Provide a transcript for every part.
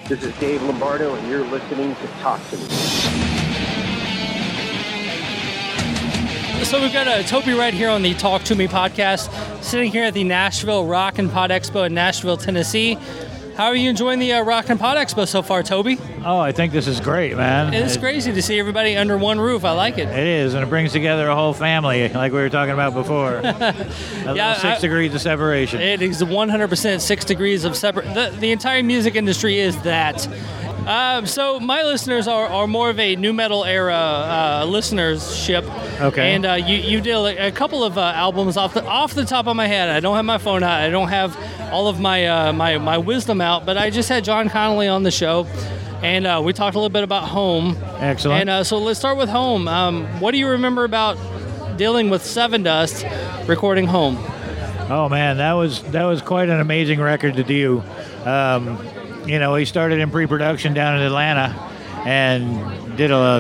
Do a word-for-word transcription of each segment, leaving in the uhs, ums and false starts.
This is Dave Lombardo, and you're listening to Talk to Me. So we've got uh, Toby right here on the Talk to Me podcast, sitting here at the Nashville Rock and Pod Expo in Nashville, Tennessee. How are you enjoying the uh, Rock and Pod Expo so far, Toby? Oh, I think this is great, man. It's it, crazy to see everybody under one roof. I like it. It is, and it brings together a whole family, like we were talking about before. yeah, six I, degrees of separation. It is one hundred percent six degrees of separate. The, the entire music industry is that. Um, so my listeners are, are more of a new metal era uh, listenership. Okay. And uh, you you did a, a couple of uh, albums off the off the top of my head. I don't have my phone out. I don't have all of my uh, my my wisdom out. But I just had John Connolly on the show, and uh, we talked a little bit about Home. Excellent. And uh, so let's start with Home. Um, what do you remember about dealing with Sevendust recording Home? Oh man, that was that was quite an amazing record to do. Um, You know, he started in pre-production down in Atlanta and did a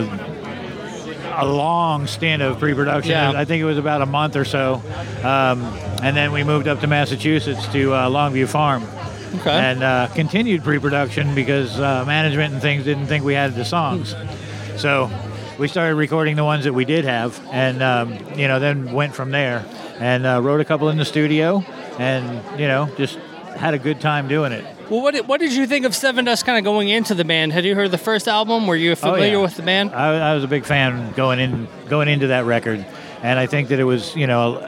a long stint of pre-production. Yeah. I think it was about a month or so. Um, and then we moved up to Massachusetts to uh, Longview Farm. Okay. And uh, continued pre-production because uh, management and things didn't think we had the songs. So we started recording the ones that we did have and, um, you know, then went from there and uh, wrote a couple in the studio and, you know, just had a good time doing it. Well, what did, what did you think of Sevendust kind of going into the band? Had you heard the first album? Were you familiar oh, yeah. with the band? I, I was a big fan going in going into that record, and I think that it was, you know,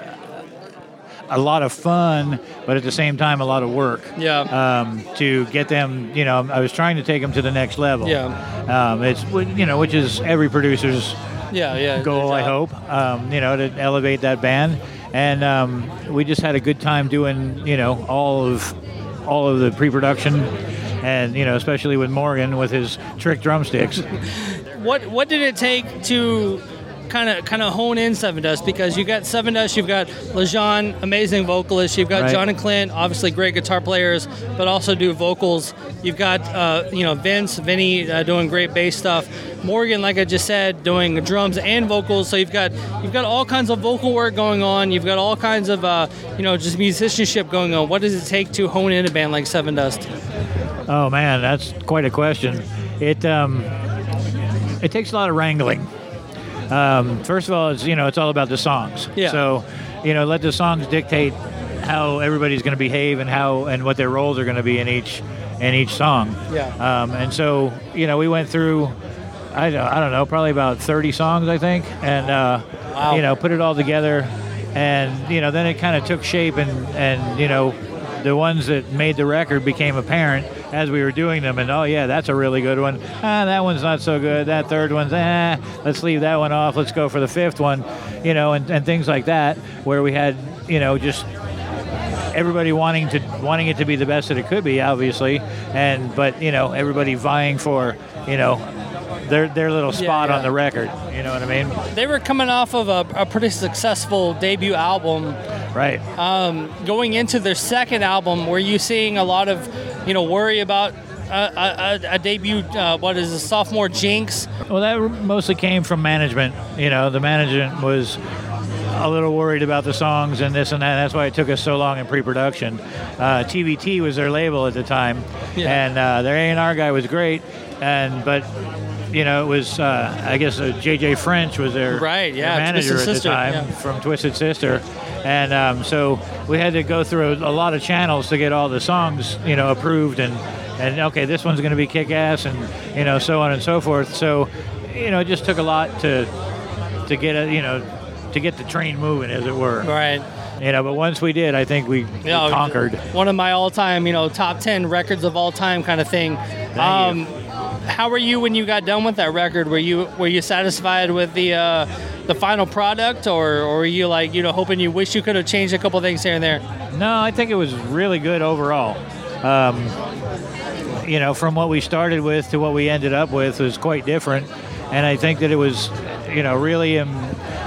a, a lot of fun, but at the same time a lot of work. Yeah. Um, to get them, you know, I was trying to take them to the next level. Yeah. Um, it's you know, which is every producer's yeah, yeah, goal, I hope. Um, you know, to elevate that band, and um, we just had a good time doing, you know, all of. all of the pre-production and, you know, especially with Morgan with his trick drumsticks. What what did it take to kind of kind of hone in Sevendust? Because you got Sevendust, you've got LeJean, amazing vocalist, you've got right. John and Clint, obviously great guitar players, but also do vocals. You've got uh, you know Vince, Vinny uh, doing great bass stuff. Morgan, like I just said, doing drums and vocals. So you've got you've got all kinds of vocal work going on. You've got all kinds of uh, you know just musicianship going on. What does it take to hone in a band like Sevendust? Oh man, that's quite a question. It um, it takes a lot of wrangling. Um, first of all, it's you know it's all about the songs. Yeah. So, you know, let the songs dictate how everybody's going to behave and how and what their roles are going to be in each in each song. Yeah. Um, and so, you know, we went through. I don't, I don't know, probably about thirty songs, I think, and uh, wow. you know, put it all together, and you know, then it kind of took shape, and and you know, the ones that made the record became apparent as we were doing them, and oh yeah, that's a really good one. Ah, that one's not so good. That third one's ah, let's leave that one off. Let's go for the fifth one, you know, and, and things like that, where we had, you know, just everybody wanting to wanting it to be the best that it could be, obviously, and but you know, everybody vying for, you know. Their, their little spot yeah, yeah. on the record, you know what I mean? They were coming off of a, a pretty successful debut album. Right. Um, going into their second album, were you seeing a lot of, you know, worry about a, a, a debut, uh, what is a sophomore jinx? Well, that mostly came from management. You know, the management was a little worried about the songs and this and that. That's why it took us so long in pre-production. Uh, T V T was their label at the time, yeah. and uh, their A and R guy was great, and but... You know, it was, uh, I guess, uh, J J French was their, right, yeah, their manager Twisted at Sister, the time yeah. from Twisted Sister. And um, so we had to go through a, a lot of channels to get all the songs, you know, approved. And, and okay, this one's going to be kick-ass and, you know, so on and so forth. So, you know, it just took a lot to to get, a, you know, to get the train moving, as it were. Right. You know, but once we did, I think we, we yeah, conquered. One of my all-time, you know, top ten records of all time kind of thing. Thank um, you. How were you when you got done with that record? Were you were you satisfied with the uh, the final product, or, or were you like you know hoping you wish you could have changed a couple things here and there? No, I think it was really good overall. Um, you know, from what we started with to what we ended up with was quite different, and I think that it was, you know, really. Um,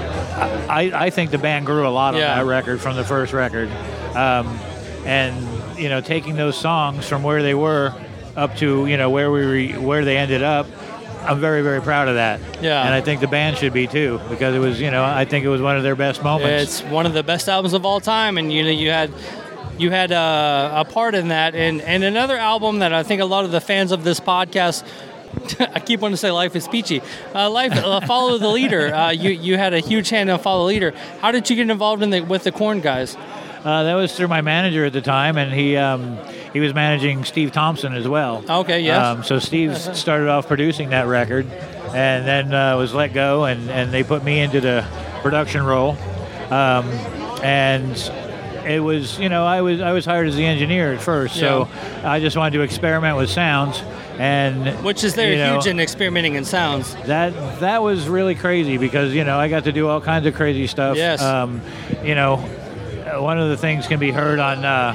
I I think the band grew a lot on yeah. that record from the first record, um, and you know, taking those songs from where they were up to, you know, where we were, where they ended up, I'm very, very proud of that. Yeah. And I think the band should be too, because it was, you know, I think it was one of their best moments. It's one of the best albums of all time, and you know, you had you had uh, a part in that. And, and another album that I think a lot of the fans of this podcast, I keep wanting to say Life is Peachy. Uh, Life, uh, Follow the Leader. Uh, you, you had a huge hand on Follow the Leader. How did you get involved in the, with the Korn guys? Uh, that was through my manager at the time, and he um, he was managing Steve Thompson as well. Okay, yes. Um, so Steve started off producing that record, and then uh, was let go, and, and they put me into the production role. Um, and it was, you know, I was I was hired as the engineer at first, so yeah. I just wanted to experiment with sounds. And which is they're you know, huge in experimenting in sounds. That that was really crazy because, you know, I got to do all kinds of crazy stuff. Yes. Um, you know, one of the things can be heard on, uh,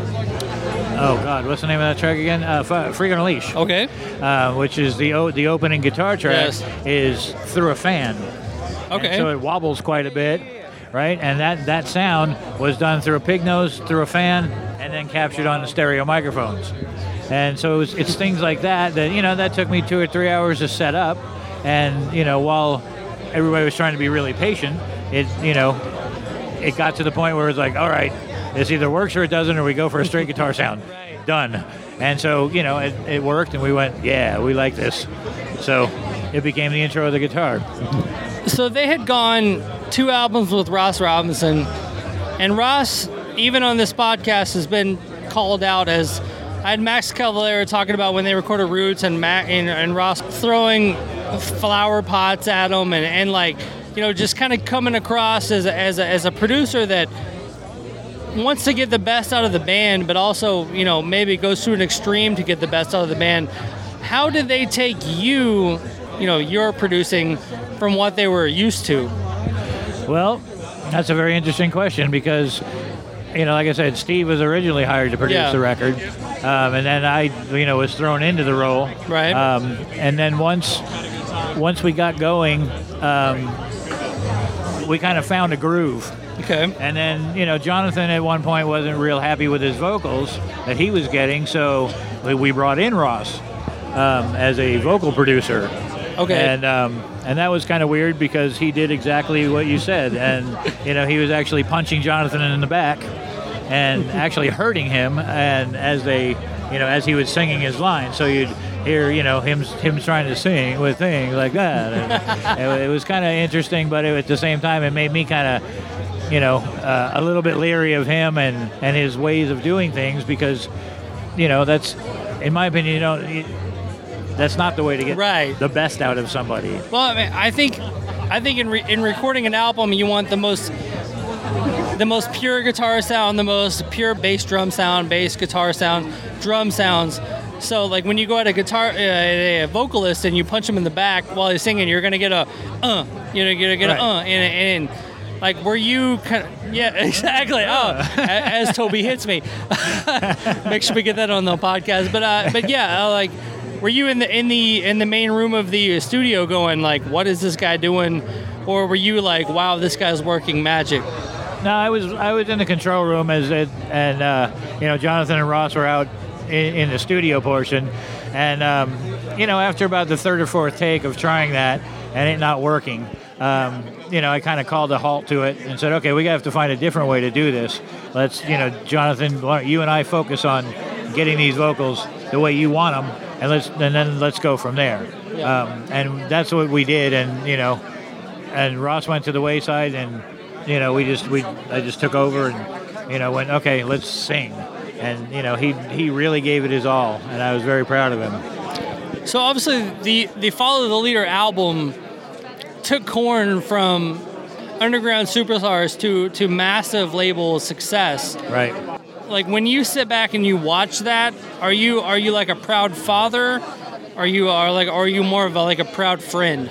oh God, what's the name of that track again? Uh, Freak on a Leash. Okay. Uh, which is the o- the opening guitar track yes. is through a fan. Okay. And so it wobbles quite a bit, right? And that, that sound was done through a pig nose, through a fan, and then captured on the stereo microphones. And so it was, it's things like that that, you know, that took me two or three hours to set up. And, you know, while everybody was trying to be really patient, it, you know, it got to the point where it's like, all right, this either works or it doesn't, or we go for a straight guitar sound. Right. Done. And so, you know, it, it worked, and we went, yeah, we like this. So it became the intro of the guitar. So they had gone two albums with Ross Robinson, and Ross, even on this podcast, has been called out as, I had Max Cavalera talking about when they recorded Roots, and Mac, and, and Ross throwing flower pots at him, and, and like, you know, just kind of coming across as a, as a, as a producer that wants to get the best out of the band, but also, you know, maybe goes to an extreme to get the best out of the band. How did they take you, you know, your producing from what they were used to? Well, that's a very interesting question because, you know, like I said, Steve was originally hired to produce yeah. the record, um, and then I, you know, was thrown into the role. Right. Um, and then once, once we got going, um, we kind of found a groove. Okay. And then, you know, Jonathan at one point wasn't real happy with his vocals that he was getting, so we brought in Ross um, as a vocal producer. Okay. And um, and that was kind of weird because he did exactly what you said, and you know, he was actually punching Jonathan in the back and actually hurting him, and as they, you know, as he was singing his line, so you'd hear, you know, him him trying to sing with things like that. And it, it was kind of interesting, but it, at the same time, it made me kind of, you know, uh, a little bit leery of him and, and his ways of doing things because, you know, that's, in my opinion, you know, it, that's not the way to get right. the best out of somebody. Well, I mean, I think, I think in re- in recording an album, you want the most, the most pure guitar sound, the most pure bass drum sound, bass guitar sound, drum sounds. So, like, when you go at a guitar, uh, a vocalist, and you punch him in the back while he's singing, you're gonna get a, uh, you know, you're gonna get right. a, uh, and, and like, were you kind of, yeah, exactly. Oh, as Toby hits me. Make sure we get that on the podcast. But, uh, but yeah, uh, like, were you in the in the in the main room of the studio going like, what is this guy doing, or were you like, wow, this guy's working magic? No, I was I was in the control room as it, and uh, you know, Jonathan and Ross were out in, in the studio portion, and um, you know, after about the third or fourth take of trying that and it not working, um, you know, I kind of called a halt to it and said, okay, we have to find a different way to do this. Let's, you know, Jonathan, you and I focus on getting these vocals the way you want them, and let's and then let's go from there. Yeah. Um, and that's what we did, and you know, and Ross went to the wayside, and you know, we just we I just took over and you know went, okay, let's sing, and you know, he he really gave it his all, and I was very proud of him. So obviously the the Follow the Leader album took Korn from underground superstars to to massive label success. Right. Like, when you sit back and you watch that, are you are you like a proud father? Are you are like are you more of a, like a proud friend?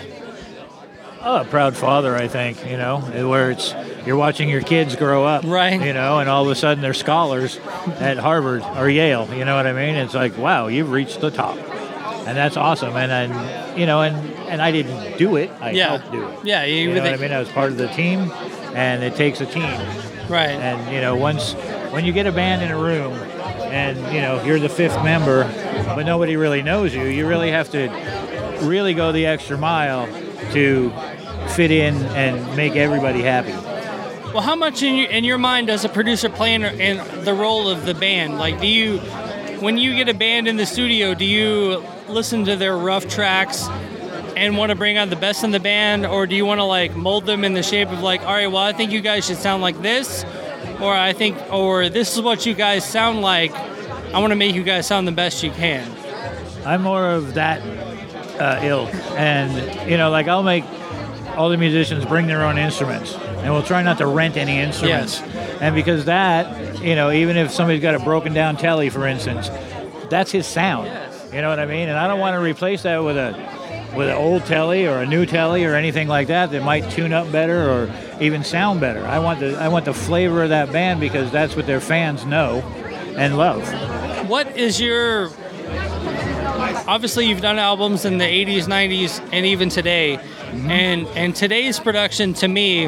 Oh, a proud father, I think, you know, where it's you're watching your kids grow up, right? You know, and all of a sudden they're scholars at Harvard or Yale. You know what I mean? It's like, wow, you've reached the top, and that's awesome. And then, you know, and and I didn't do it. I yeah. helped do it. Yeah, you, you know what I mean? I was part of the team, and it takes a team, right? And you know, once when you get a band in a room, and you know you're the fifth member, but nobody really knows you, you really have to really go the extra mile to fit in and make everybody happy. Well, how much in your, in your mind does a producer play in, in the role of the band? Like, do you, when you get a band in the studio, do you listen to their rough tracks and want to bring out the best in the band, or do you want to like mold them in the shape of like, all right, well, I think you guys should sound like this, or I think, or this is what you guys sound like. I want to make you guys sound the best you can. I'm more of that uh, ilk, and you know, like I'll make all the musicians bring their own instruments, and we'll try not to rent any instruments. Yes. And because that, you know, even if somebody's got a broken down telly, for instance, that's his sound. Yes. You know what I mean? And I don't want to replace that with a with an old telly or a new telly or anything like that that might tune up better or even sound better. I want the I want the flavor of that band because that's what their fans know and love. What is your... Obviously, you've done albums in the eighties, nineties, and even today. Mm-hmm. And and today's production, to me,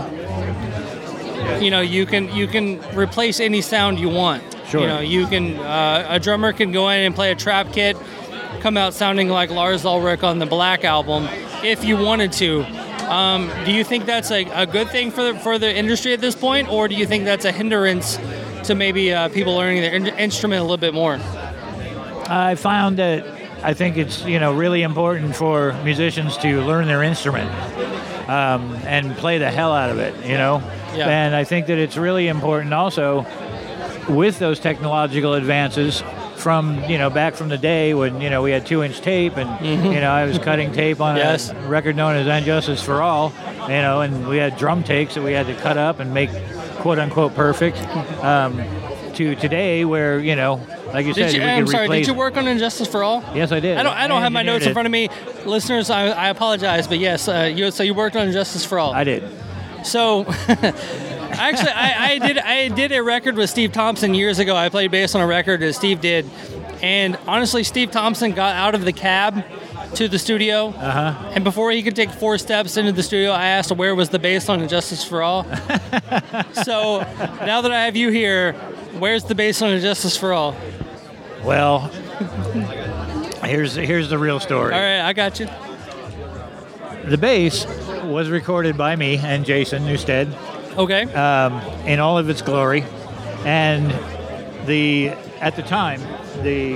you know, you can you can replace any sound you want. Sure. You know, you can uh, a drummer can go in and play a trap kit, come out sounding like Lars Ulrich on the Black album, if you wanted to. Um, do you think that's a, a good thing for the, for the industry at this point, or do you think that's a hindrance to maybe uh, people learning their in- instrument a little bit more? I found that I think it's, you know, really important for musicians to learn their instrument um, and play the hell out of it, you know? Yeah. And I think that it's really important also with those technological advances from, you know, back from the day when, you know, we had two-inch tape and, mm-hmm. you know, I was cutting tape on yes. a record known as And Justice for All, you know, and we had drum takes that we had to cut up and make quote-unquote perfect, um, to today where, you know, like you did said, you, we I'm could sorry, replace... did you work on Injustice for All? Yes, I did. I don't I don't I have my notes it. in front of me. Listeners, I, I apologize, but yes, uh, you, so you worked on Injustice for All. I did. So... Actually, I, I did I did a record with Steve Thompson years ago. I played bass on a record that Steve did. And honestly, Steve Thompson got out of the cab to the studio. Uh-huh. And before he could take four steps into the studio, I asked him where was the bass on Injustice for All. So now that I have you here, where's the bass on Injustice for All? Well, here's here's the real story. All right, I got you. The bass was recorded by me and Jason Newsted. Okay. Um, in all of its glory, and the at the time the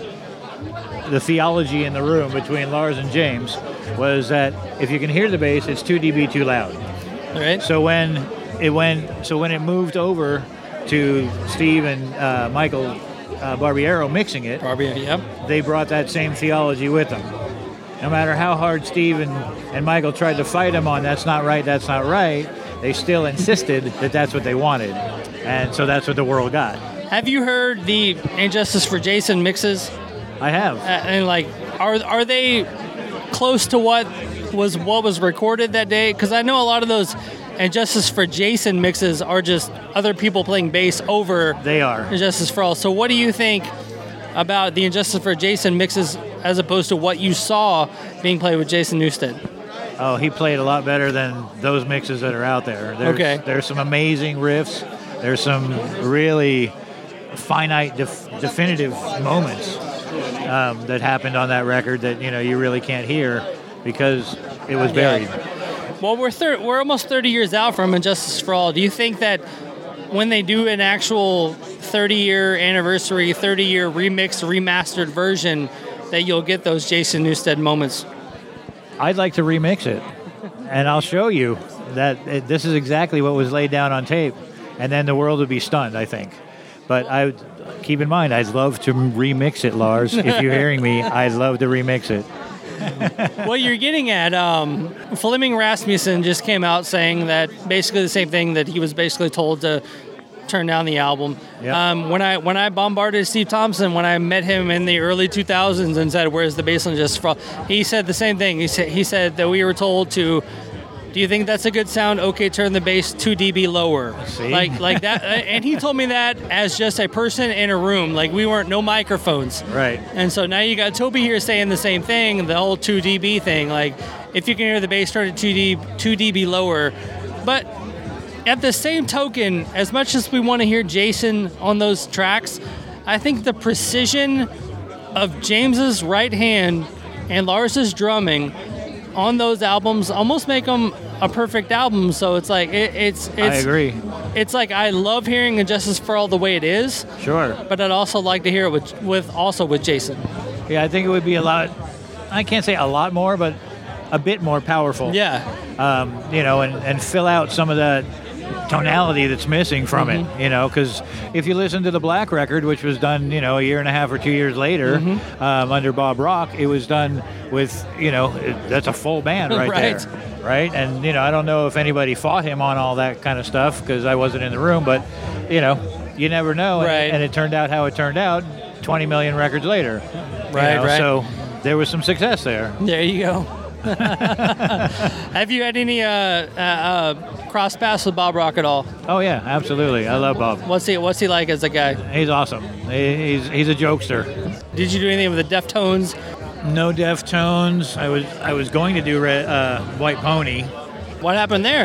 the theology in the room between Lars and James was that if you can hear the bass, it's two decibels too loud. All right. So when it went, so when it moved over to Steve and uh, Michael uh, Barbiero mixing it, Barbiero, yep. they brought that same theology with them. No matter how hard Steve and, and Michael tried to fight him on that's not right, that's not right, they still insisted that that's what they wanted. And so that's what the world got. Have you heard the Injustice for Jason mixes? I have. Uh, and like, are are they close to what was what was recorded that day? Because I know a lot of those Injustice for Jason mixes are just other people playing bass over They are. Injustice for All. So what do you think about the Injustice for Jason mixes as opposed to what you saw being played with Jason Newsted? Oh, he played a lot better than those mixes that are out there. There's, okay. There's some amazing riffs. There's some really finite, def- definitive moments um, that happened on that record that, you know, you really can't hear because it was buried. Yeah. Well, we're thir- we're almost thirty years out from Injustice for All. Do you think that when they do an actual thirty-year anniversary, thirty-year remixed, remastered version, that you'll get those Jason Newsted moments? I'd like to remix it, and I'll show you that it, this is exactly what was laid down on tape, and then the world would be stunned, I think. But I would keep in mind, I'd love to remix it, Lars. If you're hearing me, I'd love to remix it. What you're getting at, um, Flemming Rasmussen just came out saying that basically the same thing, that he was basically told to turn down the album. Yep. Um, when I when I bombarded Steve Thompson, when I met him in the early two thousands and said, "Where's the bass line just for?" He said the same thing. He said he said that we were told to. Do you think that's a good sound? Okay, turn the bass two decibels lower. See? Like like that. And he told me that as just a person in a room. Like we weren't no microphones. Right. And so now you got Toby here saying the same thing, the whole two decibels thing. Like if you can hear the bass, turn it two decibels lower. But at the same token, as much as we want to hear Jason on those tracks, I think the precision of James's right hand and Lars's drumming on those albums almost make them a perfect album. So it's like it, it's it's. I agree. It's like I love hearing Injustice for All the way it is. Sure. But I'd also like to hear it with with also with Jason. Yeah, I think it would be a lot. I can't say a lot more, but a bit more powerful. Yeah. Um, you know, and, and fill out some of that tonality that's missing from Mm-hmm. it, you know, because if you listen to the Black record, which was done, you know, a year and a half or two years later Mm-hmm. um, under Bob Rock, it was done with, you know, it, that's a full band right, Right. there, right? And, you know, I don't know if anybody fought him on all that kind of stuff because I wasn't in the room, but, you know, you never know. And, Right. and it turned out how it turned out twenty million records later. you Right, know, right. So there was some success there. There you go. Have you had any uh, uh, uh, cross paths with Bob Rock at all? Oh, yeah, absolutely. I love Bob. What's he What's he like as a guy? He's awesome. He- He's, he's a jokester. Did you do anything with the Deftones? No Deftones. I was I was going to do Red, uh, White Pony. What happened there?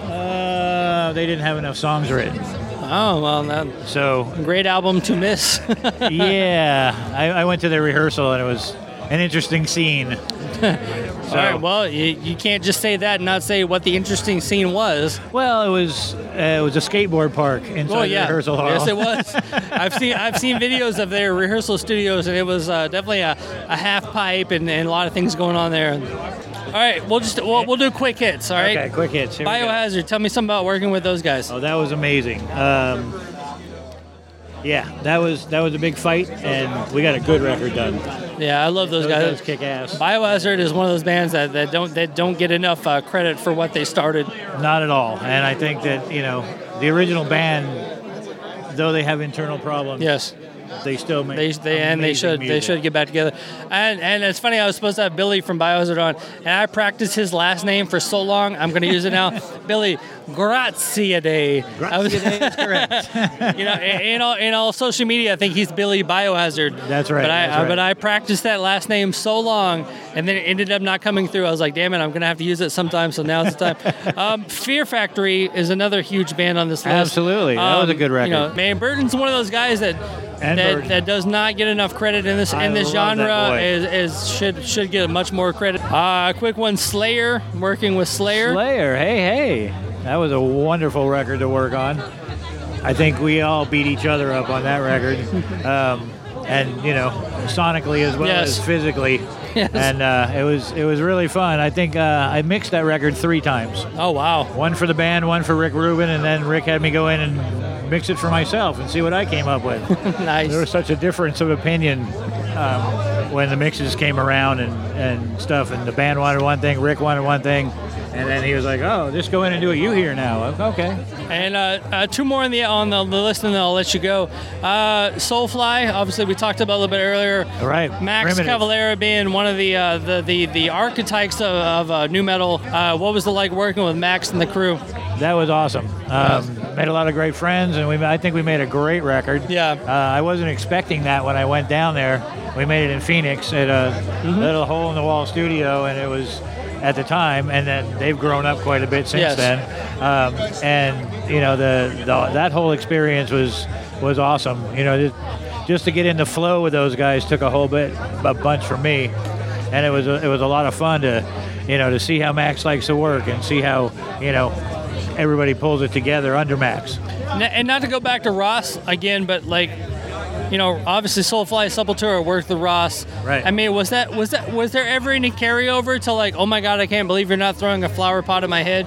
Uh, they didn't have enough songs written. Oh well, that, So great album to miss. yeah, I, I went to their rehearsal and it was an interesting scene. All right. Well, you, you can't just say that and not say what the interesting scene was. Well, it was uh, it was a skateboard park inside Oh yeah, the rehearsal hall. yes it was. I've seen I've seen videos of their rehearsal studios, and it was uh, definitely a, a half pipe and, and a lot of things going on there. All right, we'll just we'll, we'll do quick hits. All right. Okay, quick hits. Here we go. Biohazard. Tell me something about working with those guys. Oh, that was amazing. Um, yeah, that was that was a big fight, and we got a good record done. Yeah, I love those, Those guys. guys kick ass. Biohazard is one of those bands that, that don't that don't get enough uh, credit for what they started. Not at all. And I think that, you know, the original band, though they have internal problems, Yes. they still make They, they and they amazing should they music. should get back together. And and it's funny, I was supposed to have Billy from Biohazard on, and I practiced his last name for so long. I'm going to use it now. Billy Graziadei. I was- Graziadei is correct. You know, in, in all in all social media, I think he's Billy Biohazard. That's right, But I that's right. but I practiced that last name so long, and then it ended up not coming through. I was like, damn it, I'm going to have to use it sometime. So now's the time. um, Fear Factory is another huge band on this list. Absolutely. That was a good record. You know, man, Burton's one of those guys that. And That, Burton. that does not get enough credit in this I in this love that genre boy. is, is should should get much more credit. Uh, a quick one, Slayer, working with Slayer. Slayer, hey, hey. That was a wonderful record to work on. I think we all beat each other up on that record. Um, and, you know, sonically as well Yes. as physically. Yes. And uh, it was it was really fun. I think uh, I mixed that record three times. Oh wow. One for the band, one for Rick Rubin, and then Rick had me go in and mix it for myself and see what I came up with. Nice. There was such a difference of opinion um, when the mixes came around and, and stuff, and the band wanted one thing, Rick wanted one thing, and then he was like, oh, just go in and do it you here now. Okay. And uh, uh, two more on the on the, the list, and then I'll let you go. Uh, Soulfly, obviously we talked about a little bit earlier. All right. Max Primitive. Cavalera being one of the uh, the, the the archetypes of, of uh, new metal. Uh, what was it like working with Max and the crew? That was awesome. Um, made a lot of great friends, and we I think we made a great record. Yeah. Uh, I wasn't expecting that when I went down there. We made it in Phoenix at a Mm-hmm. little hole-in-the-wall studio, and it was at the time, and then they've grown up quite a bit since Yes. then. Um, and you know, the, the that whole experience was was awesome. You know, just, just to get in the flow with those guys took a whole bit, a bunch for me, and it was a, it was a lot of fun to, you know, to see how Max likes to work and see how, you know, everybody pulls it together under Max. N- And not to go back to Ross again, but like, you know, obviously Soulfly, Sepultura worked with Ross. Right. I mean, was that was that was there ever any carryover to like, oh my God, I can't believe you're not throwing a flower pot at my head?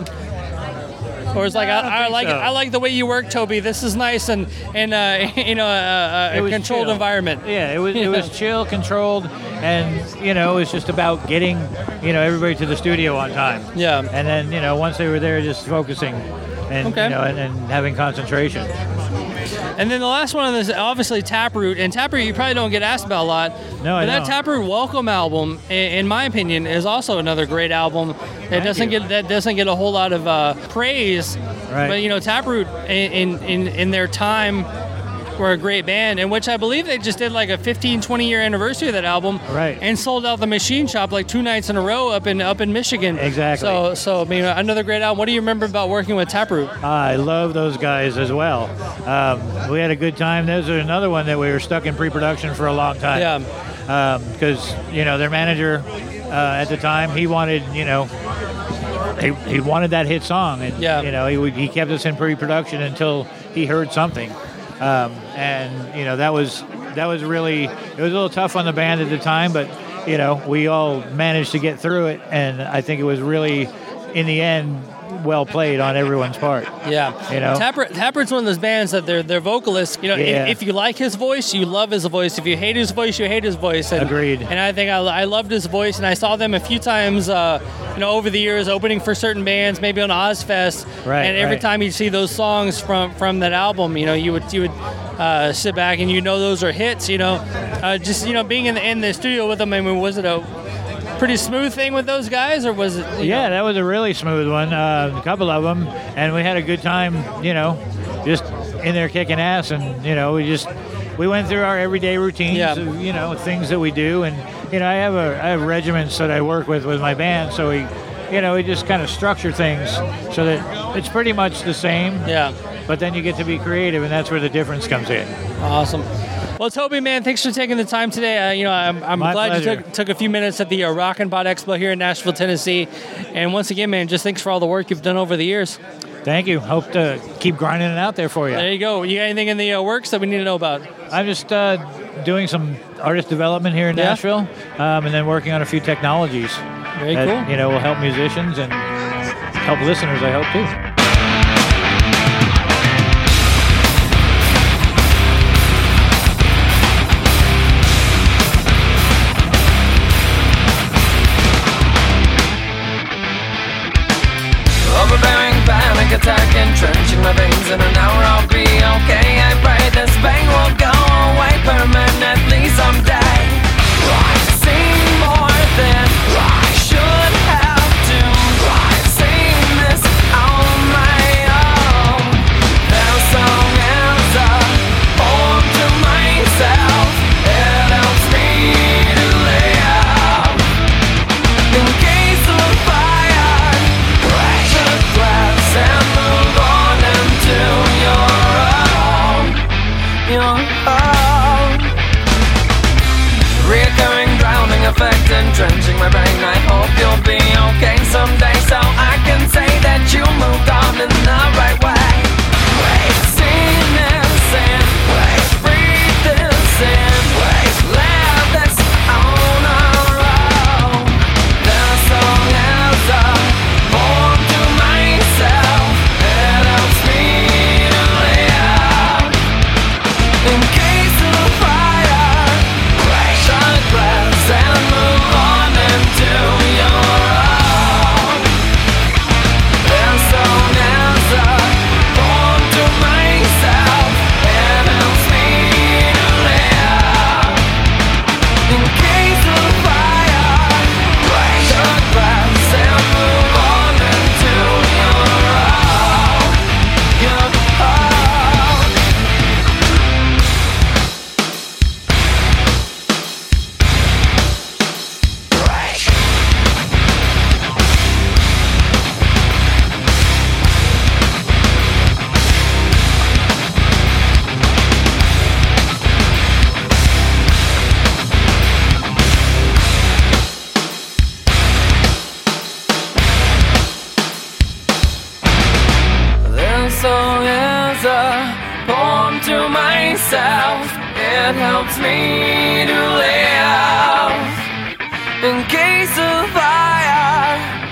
Or it's like, No, I I, don't I think like so. I like the way you work, Toby. This is nice and and uh, you know uh, It a was controlled chill. environment. Yeah, it was it was chill, controlled, and you know, it was just about getting, you know, everybody to the studio on time. Yeah. And then, you know, once they were there, just focusing and Okay. you know, and, and having concentration. And then the last one on this, obviously Taproot. And Taproot, you probably don't get asked about a lot. No, I but that don't. Taproot Welcome album, i- in my opinion, is also another great album that Thank doesn't you. get that doesn't get a whole lot of uh, praise. Right. But you know, Taproot in, in in in their time were a great band, in which I believe they just did like a fifteen, twenty year anniversary of that album. Right. And sold out the Machine Shop like two nights in a row up in up in Michigan. Exactly. So so I mean, another great album. What do you remember about working with Taproot? I love those guys as well. Um, we had a good time. There's another one that we were stuck in pre-production for a long time. Yeah. Because, you know, their manager uh, at the time. He wanted, you know, he, he wanted that hit song, and Yeah. you know, he would, he kept us in pre-production until he heard something, um, and you know, that was that was really it was a little tough on the band at the time, but you know, we all managed to get through it, and I think it was really, in the end, well played on everyone's part. Yeah, You know? Tappert, Tappert's one of those bands that they're they're vocalists. You know, Yeah. if, if you like his voice, you love his voice. If you hate his voice, you hate his voice. And, Agreed. And I think I, I loved his voice, and I saw them a few times, uh, you know, over the years, opening for certain bands, maybe on Ozfest. Right, And every right. time you see those songs from from that album, you know, you would you would uh, sit back and you know those are hits. You know, uh, just you know being in the in the studio with them. I mean, was it a pretty smooth thing with those guys, or was it? you Yeah, know- that was a really smooth one. Uh, a couple of them, and we had a good time. You know, just in there kicking ass, and you know, we just we went through our everyday routines. Yeah. Of, you know, things that we do, and you know, I have a I have regiments that I work with with my band, so we, you know, we just kind of structure things so that it's pretty much the same. Yeah. But then you get to be creative, and that's where the difference comes in. Awesome. Well, Toby, man, thanks for taking the time today. Uh, you know, I'm, I'm My glad pleasure. you took took a few minutes at the uh, Rock and Pod Expo here in Nashville, Tennessee. And once again, man, just thanks for all the work you've done over the years. Thank you. Hope to keep grinding it out there for you. There you go. You got anything in the uh, works that we need to know about? I'm just uh, doing some artist development here in Yeah. Nashville, um, and then working on a few technologies Very that cool. you know will help musicians and help listeners. I hope too. Overbearing panic attack entrenching my veins. In an hour I'll be okay. I pray this pain will go away permanently someday. I've seen more than I should have to. I've seen this on my own. Their song is a poem to myself. It helps me to live. In case of fire, break the glass and move on into your own, your own. Reoccurring drowning effect entrenching my brain. I hope you'll be okay someday, so I can say that you moved on in the right way. We've seen this and we've breathed this in. We've left this on our own. The song is a poem to myself. It helps me to live. In case of fire, break the glass and move on into your own. The song is a poem to myself. It helps me to live. In case of fire, break the glass and move on into your own, your own. This song is a poem to myself. It helps me to live. In case of fire,